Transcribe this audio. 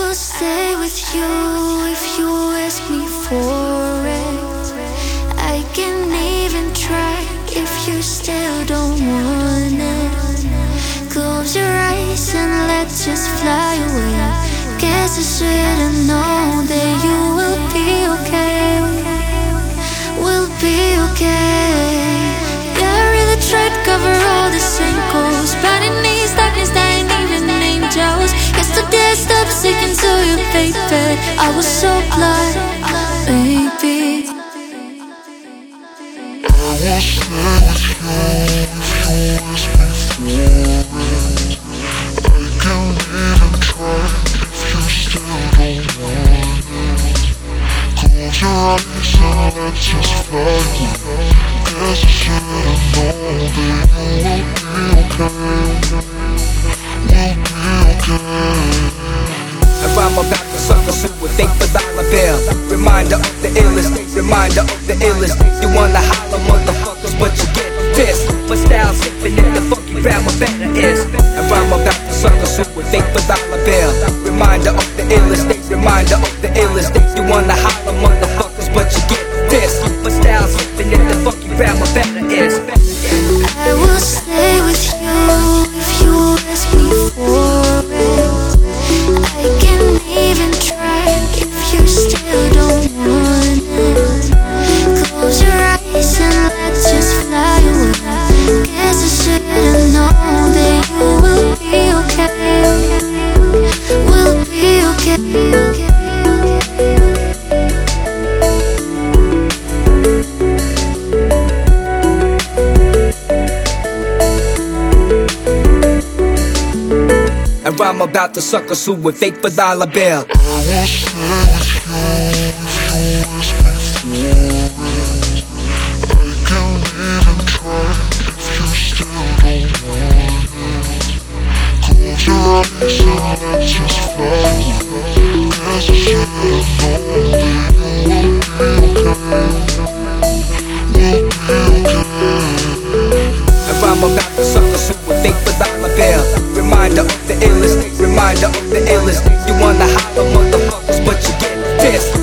will stay with you if you ask me for it. I can even try if you still don't want it. Close your eyes and let's just fly away. Guess I should've known that you will be okay. We'll be okay. Yeah, I really tried to cover all the sinkholes, but in these darkness I ain't even angels. Yesterday I stopped sticking to you, baby. I was so blind, baby. I will stay with you if you ask me for it. I can even try if you still don't want it. Close your eyes and let's just fly away. Guess I should've known that you will be okay. We'll be okay. I rhyme about the sucker suit with fake for dollar bill. Reminder of the illest, reminder of the illest. You wanna holler motherfuckers, but you get pissed. My style sipping in the funky rap, my better is. I rhyme about the sucker suit with fake for dollar bill. Reminder of the illest, reminder of the illest. You wanna holler motherfuckers, but you get pissed. My style sipping in the funky rap, my better is. I will stay with you if you ask me for it. I can even try if you still don't want it. Close your eyes and let's just fly away. Guess I should've known that you will be okay. We'll be okay. I rhyme about the sucker suit with fake for dollar bill. I will stay with you if you ask me for it. I can even try if you still don't want it. Close your eyes and let's just fly away. Guess I should've known that you will be okay. We'll be okay. I rhyme about the sucker suit with fake for dollar bill. Reminder of the illest, reminder of the illest. You wanna holler motherfuckers, but you get pissed.